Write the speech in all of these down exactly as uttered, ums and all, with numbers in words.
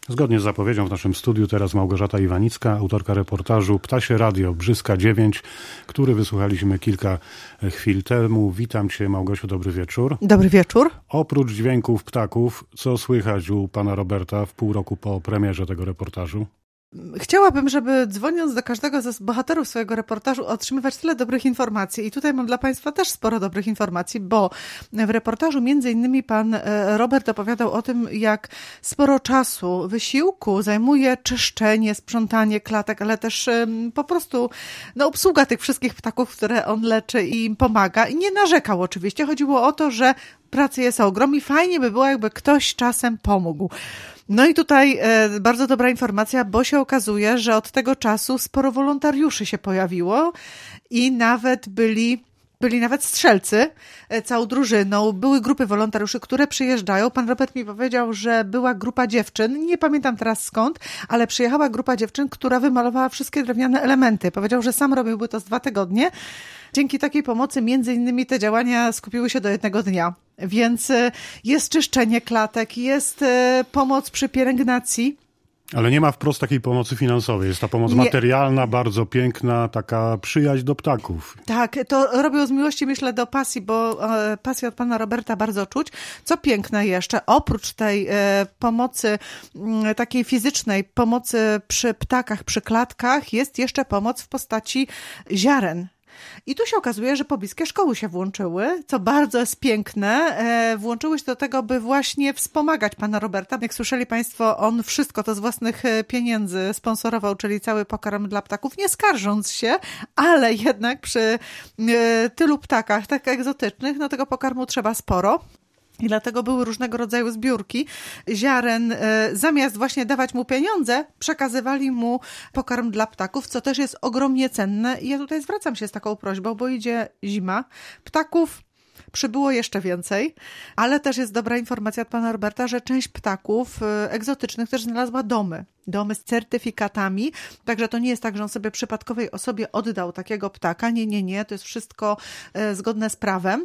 Zgodnie z zapowiedzią w naszym studiu teraz Małgorzata Iwanicka, autorka reportażu Ptasie Radio Brzyska dziewięć, który wysłuchaliśmy kilka chwil temu. Witam Cię, Małgosiu, dobry wieczór. Dobry wieczór. Oprócz dźwięków ptaków, co słychać u pana Roberta w pół roku po premierze tego reportażu? Chciałabym, żeby dzwoniąc do każdego z bohaterów swojego reportażu otrzymywać tyle dobrych informacji. I tutaj mam dla Państwa też sporo dobrych informacji, bo w reportażu między innymi pan Robert opowiadał o tym, jak sporo czasu, wysiłku zajmuje czyszczenie, sprzątanie klatek, ale też po prostu no, obsługa tych wszystkich ptaków, które on leczy i im pomaga. I nie narzekał oczywiście. Chodziło o to, że pracy jest ogrom i fajnie by było, jakby ktoś czasem pomógł. No i tutaj e, bardzo dobra informacja, bo się okazuje, że od tego czasu sporo wolontariuszy się pojawiło i nawet byli, byli nawet strzelcy e, całą drużyną. Były grupy wolontariuszy, które przyjeżdżają. Pan Robert mi powiedział, że była grupa dziewczyn, nie pamiętam teraz skąd, ale przyjechała grupa dziewczyn, która wymalowała wszystkie drewniane elementy. Powiedział, że sam robiłby to z dwa tygodnie. Dzięki takiej pomocy między innymi te działania skupiły się do jednego dnia. Więc jest czyszczenie klatek, jest pomoc przy pielęgnacji. Ale nie ma wprost takiej pomocy finansowej. Jest ta pomoc nie. materialna, bardzo piękna, taka przyjaźń do ptaków. Tak, to robią z miłości, myślę, do pasji, bo e, pasję od pana Roberta bardzo czuć. Co piękne jeszcze, oprócz tej e, pomocy m, takiej fizycznej, pomocy przy ptakach, przy klatkach, jest jeszcze pomoc w postaci ziaren. I tu się okazuje, że pobliskie szkoły się włączyły, co bardzo jest piękne. Włączyły się do tego, by właśnie wspomagać pana Roberta. Jak słyszeli państwo, on wszystko to z własnych pieniędzy sponsorował, czyli cały pokarm dla ptaków, nie skarżąc się, ale jednak przy tylu ptakach, tak egzotycznych, no tego pokarmu trzeba sporo. I dlatego były różnego rodzaju zbiórki ziaren. Zamiast właśnie dawać mu pieniądze, przekazywali mu pokarm dla ptaków, co też jest ogromnie cenne. I ja tutaj zwracam się z taką prośbą, bo idzie zima. Ptaków przybyło jeszcze więcej, ale też jest dobra informacja od pana Roberta, że część ptaków egzotycznych też znalazła domy. Domy z certyfikatami, także to nie jest tak, że on sobie przypadkowej osobie oddał takiego ptaka. Nie, nie, nie, to jest wszystko zgodne z prawem.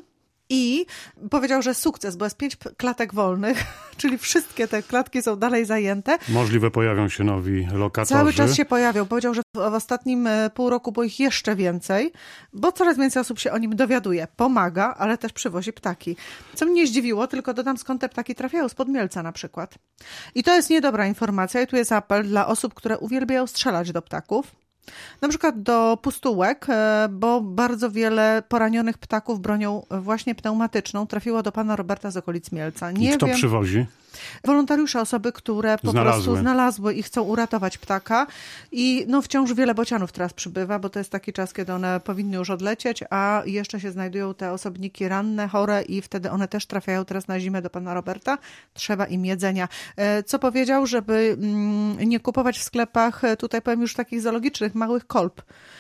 I powiedział, że sukces, bo jest pięć klatek wolnych, czyli wszystkie te klatki są dalej zajęte. Możliwe pojawią się nowi lokatorzy. Cały czas się pojawią. Powiedział, że w ostatnim pół roku było ich jeszcze więcej, bo coraz więcej osób się o nim dowiaduje. Pomaga, ale też przywozi ptaki. Co mnie zdziwiło, tylko dodam, skąd te ptaki trafiają, spod Mielca na przykład. I to jest niedobra informacja i tu jest apel dla osób, które uwielbiają strzelać do ptaków. Na przykład do pustułek, bo bardzo wiele poranionych ptaków bronią właśnie pneumatyczną trafiło do pana Roberta z okolic Mielca. Nie I kto wiem, przywozi? Wolontariusze, osoby, które po znalazły. prostu znalazły i chcą uratować ptaka. I no wciąż wiele bocianów teraz przybywa, bo to jest taki czas, kiedy one powinny już odlecieć, a jeszcze się znajdują te osobniki ranne, chore i wtedy one też trafiają teraz na zimę do pana Roberta. Trzeba im jedzenia. Co powiedział, żeby nie kupować w sklepach, tutaj powiem już takich zoologicznych, małych kolb.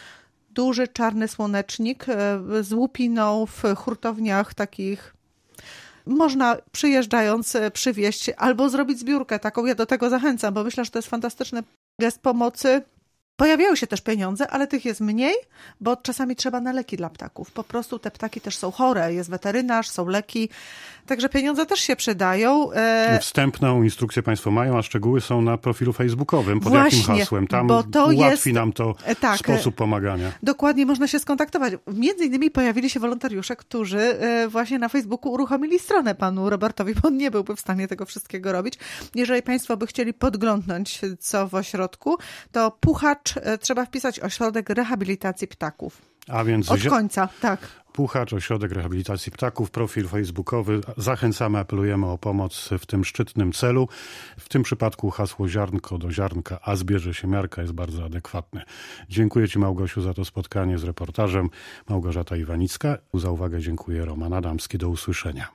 Duży, czarny słonecznik z łupiną w hurtowniach takich. Można przyjeżdżając przywieźć albo zrobić zbiórkę taką. Ja do tego zachęcam, bo myślę, że to jest fantastyczny gest pomocy. Pojawiają się też pieniądze, ale tych jest mniej, bo czasami trzeba na leki dla ptaków. Po prostu te ptaki też są chore, jest weterynarz, są leki, także pieniądze też się przydają. Wstępną instrukcję państwo mają, a szczegóły są na profilu facebookowym. Pod Właśnie, jakim hasłem? Tam bo to ułatwi jest, nam to tak, sposób pomagania. Dokładnie, można się skontaktować. Między innymi pojawili się wolontariusze, którzy właśnie na Facebooku uruchomili stronę panu Robertowi, bo on nie byłby w stanie tego wszystkiego robić. Jeżeli państwo by chcieli podglądnąć, co w ośrodku, to Puchacz trzeba wpisać ośrodek rehabilitacji ptaków. A więc od końca, tak. Puchacz, ośrodek rehabilitacji ptaków, profil facebookowy. Zachęcamy, apelujemy o pomoc w tym szczytnym celu. W tym przypadku hasło ziarnko do ziarnka, a zbierze się miarka jest bardzo adekwatne. Dziękuję Ci, Małgosiu, za to spotkanie z reportażem. Małgorzata Iwanicka. Za uwagę dziękuję Roman Adamski. Do usłyszenia.